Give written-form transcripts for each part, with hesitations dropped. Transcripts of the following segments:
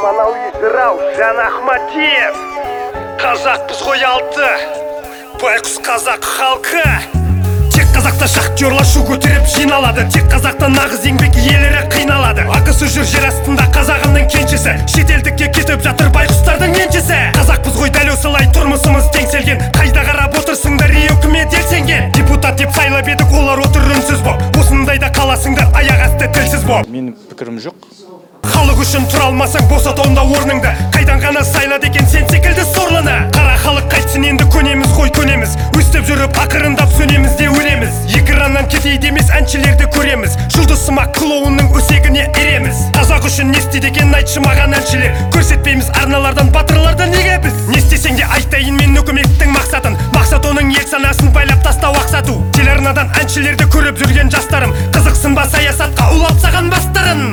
заманауи жырау Жан Ахматиев. Қазақпыз ғой алты, байқұс қазақ халқы. Тек қазақта шахтерлар шу көтеріп жиналады. Тек қазақта нағыз еңбек иелері қиналады. Ақысы жүр жер астында қазағымның кеншісі. Шетелдікке кетіп жатыр байқұстардың еншісі. Қазақпыз ғой дәл осылай тұрмысымыз теңселген. Қайда қарап отырсыңдар ей үкімет елсенген. Депутат деп сайлап едік, олар отыр үнсіз боп. Осындайда қаласыңдар аяқ асты тілсіз боп. Менің пікірім жоқ. Халық үшін тұра алмасаң босат онда орныңды. Қайдан ғана сайлады екен сен секілді сорлыны. Қара халық қайтсын енді, көнеміз ғой көнеміз. Өстіп жүріп ақырындап сөнеміз де өлеміз. Экраннан кетейді емес әншілерді көреміз. Жұлдызсымақ клоунның өсегіне ереміз. Қазақ үшін не істейді екен айтшы маған әншілер. Көрсетпейміз арналардан батырларды неге біз. Не істесең де айтайын мен үкіметтің мақсатын. Мақсат оның ел санасын байлап тастау ақсату. Телеарнадан әншілерді көріп жүрген жастарым, қызықсын ба саясатқа улап саған бастырын.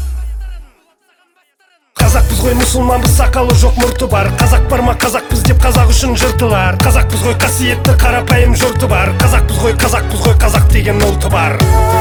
Қазақпыз ғой мұсылманбыз, сақалы жоқ мұрты бар. Қазақ бар ма қазақпыз деп қазақ үшін жыртылар. Қазақпыз ғой қасиетті қарапайым жұрты бар. Қазақпыз ғой қазақ деген ұлты бар.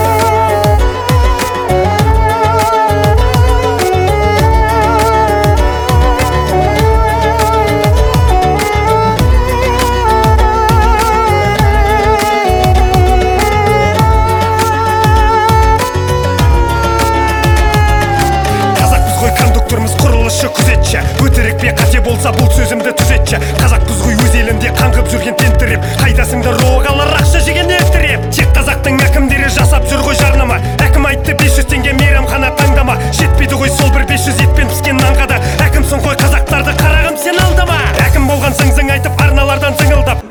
Күзетші, өтірік пе қате болса бұл сөзімді түзетші. Қазақпыз ғой өз елінде қаңғып жүрген тентіреп. Қайдасыңдар роғалар ақша жеген елтіреп. Тек қазақтың әкімдері жасап жүр ғой жарнама. Әкім айтты 500 теңге мейрамхана таңдама. Жетпейді ғой сол бір 500 етпен піскен нанға да. Әкімсің ғой қазақтарды қарағым сен алдама. Әкім болған зың-зың айтып арналардан зыңылдап.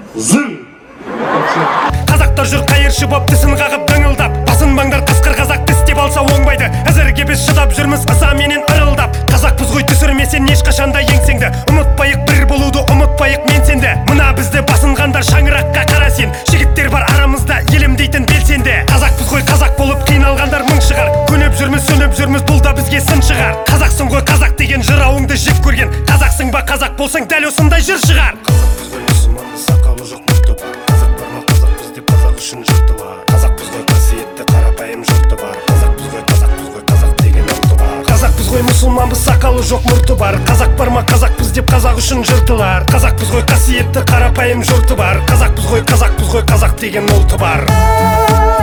Қазақтар жүр қайыршы боп тісін қағып дыңылдап. Басынбаңдар қасқыр қазақ тіс деп алса оңбайды. Әзірге біз шыдап жүрміз ыза менен ырылдап. Қазақпыз ғой түсірмесен ешқашанда еңсеңді. Ұмытпайық бір болуды, ұмытпайық мен сенді. Мына бізді басынғандар шаңыраққа қара сен. Жігіттер бар арамызда елім дейтін белсенді. Қазақпыз ғой қазақ болып қиналғандар мың шығар. Көніп жүрміз, сөніп жүрміз, бұл да бізге сын шығар. Қазақсың ғой қазақ деген жырауыңды жек көрген. Қазақсың ба қазақ болсаң дәл осындай жыр шығар. Қазақпыз ғой мұсылманбыз, сақалы жоқ мұрты бар. Қазақ бар ма қазақпыз деп қазақ үшін жыртылар. Қазақпыз ғой қасиетті қарапайым жұрты бар. Қазақпыз ғой қазақ деген ұлты бар. Қазақпыз ғой мұсылманбыз, сақалы жоқ мұрты бар. Қазақ бар ма қазақпыз деп қазақ үшін жыртылар. Қазақпыз ғой қасиетті қарапайым жұрты бар. Қазақпыз ғой қазақ деген ұлты бар.